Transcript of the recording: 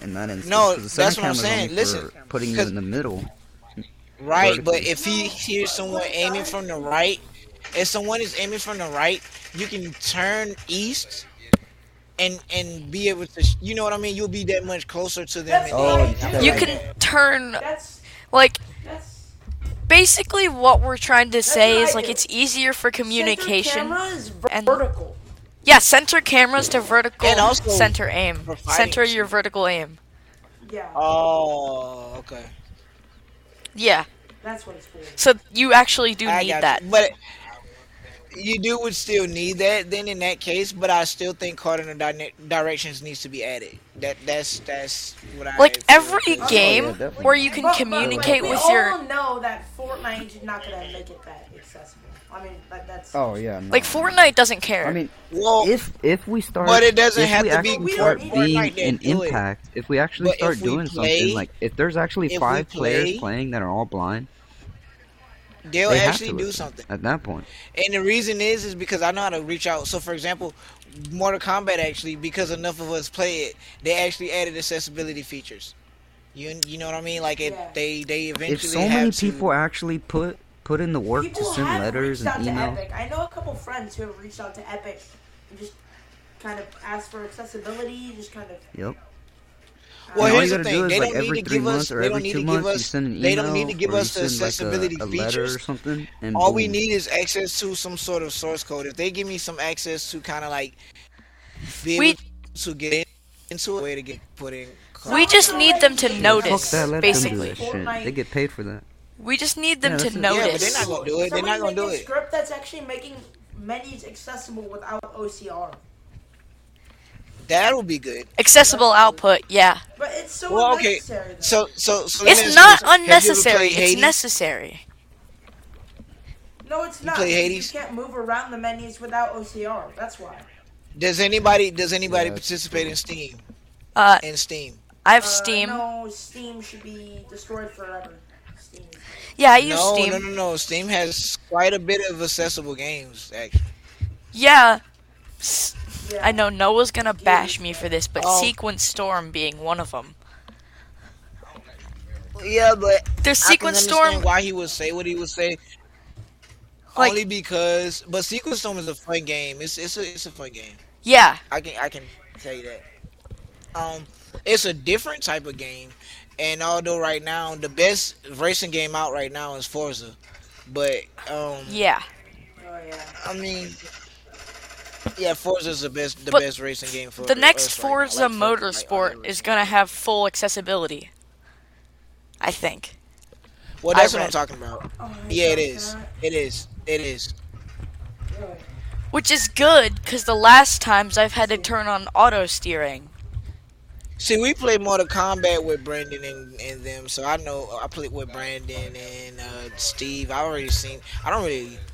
in that instance, No, because the center that's what I'm camera is only saying. Listen, for putting you because in the middle right, but vertically. if he hears someone aiming from the right, if someone is aiming from the right, you can turn east and be able to, you know what I mean? You'll be that much closer to them, That's and Oh, then not I instead feel true. You like of can that. turn, That's like, that's basically what we're trying to that's what say is I like do. it's easier for Center communication camera is and vertical. yeah, center cameras to And vertical also center aim. for fighting Center your too. vertical aim. Yeah, Oh, okay. Yeah. that's what it's for. So you actually do I need got that. you. But you do would still need that then in that case, but I still think cardinal directions needs to be added. That's what I Like feel. every 'Cause Oh yeah, game definitely. where you can But communicate we with your all know that Fortnite is not gonna make it that accessible. I mean, that's. Oh yeah, no. like Fortnite doesn't care. I mean, well, if we start, but it doesn't if have we to be actually We start don't need being Fortnite that an do it. impact, if we actually But start if we doing something, play, like if there's actually if we 5 players play, playing that are all blind, they'll they have actually to do listen something. at that point. And the reason is because I know how to reach out. So for example, Mortal Kombat actually, because enough of us play it, they actually added accessibility features. You know what I mean? Like it, Yeah. they If eventually so many have people to. actually put in the work to People send have letters reached out and to email, Epic. I know a couple friends who have reached out to Epic and just kind of asked for accessibility, just kind of. yep. Well, And all here's you the gotta thing. do is They like don't need every to 3 give us. months or They don't every need two to give months you us. send an They don't need to email give or you us the send like accessibility a letter features. or something, and All we boom. need is access to some sort of source code. If they give me some access to kind of like be able we to get into a way to get put in we code. just need them to Yeah, fuck that. notice, Let them do basically. that shit. They get paid for that. We just need them Yeah, to that's it. Yeah, but they're notice. not gonna do it. They're not gonna do Make a it. script that's actually making menus accessible without OCR. That'll be good. Accessible output, yeah. But it's so Well, okay. unnecessary. Though. So let me It's ask not you this. Have you ever unnecessary, played it's Hades? necessary. No, it's You not. play because Hades? You can't move around the menus without OCR. That's why. Does anybody Yeah, participate in Steam? Uh, In Steam? I have Steam. No, Steam should be destroyed forever. Steam. Yeah, I use No, Steam. no, no, no. Steam has quite a bit of accessible games, actually. Yeah. Yeah. I know Noah's gonna bash me for this, but Oh. Sequence Storm being one of them. Yeah, but There's I can Sequence understand Storm, why he would say what he would say. Like- Only because, but Sequence Storm is a fun game. It's a fun game. yeah. I can tell you that. It's a different type of game, and although right now the best racing game out right now is Forza, but Yeah. Oh yeah. I mean, yeah, Forza's the But best racing game for The next us right now. Forza Like, for, like, Motorsport other is gonna have full accessibility. I think. Well, that's I what I'm read. talking about. Oh, Yeah, it my is. God. It is. It is. Really? Which is good, because the last times I've had to turn on auto steering. See, we played Mortal Kombat with Brandon and them, so I know I played with Brandon and Steve. I already seen. I don't really